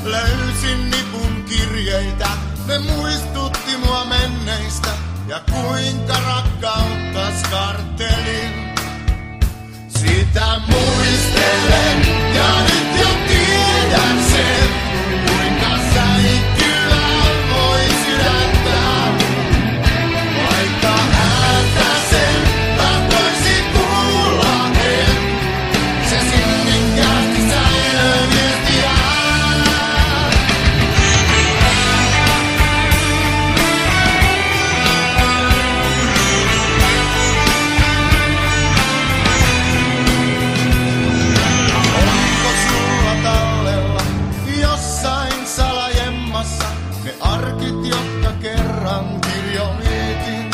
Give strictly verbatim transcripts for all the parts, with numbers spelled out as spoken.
Löysin nipun kirjeitä, ne muistutti mua menneistä ja kuinka rakkauttas karttelin. Sitä muistelen ja nyt jo tiedän sen, kuinka sä kyllä voi sydäntää. Vaikka ääntä sen tahtoisi kuulla en, se sinnikkäästi säilöö viestiään. Onko sulla tallella jossain salajemmassa ne arkit, jotka kerran kirjoitin?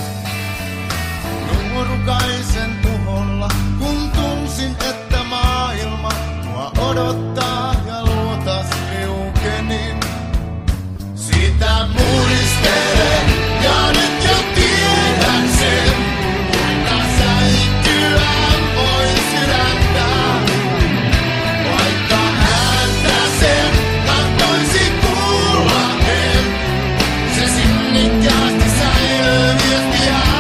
Nuorukaisen tuholla, kun tunsin, että maailma mua odottaa ja luotas liukenin. Sitä muistelen ja nyt jo tiedän sen, kuinka säikkyä voi sydäntää. Vaikka ääntä sen tahtoisi kuulla en, se sinnikkäästi säilöö viestiään.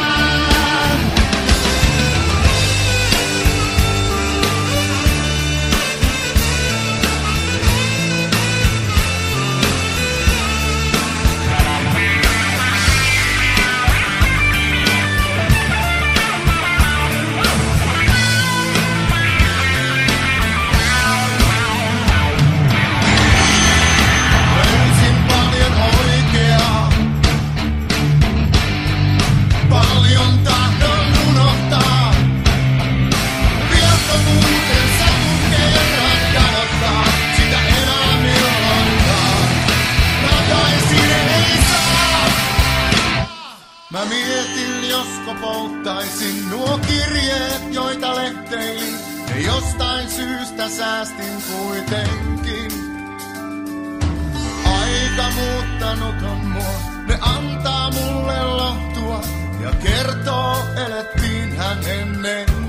Löysin paljon oikeaa, paljon tahdon unohtaa. Viattomuuden savun kerran kadottaa, sitä enää milloinkaan takaisin ei saa. Mä mietin, josko polttaisin nuo kirjeet, joita lehteilin, ne jostain syystä säästin kuitenkin. Aika muuttanut on mua, ne antaa mulle lohtua ja kertoo, elettiinhän ennen.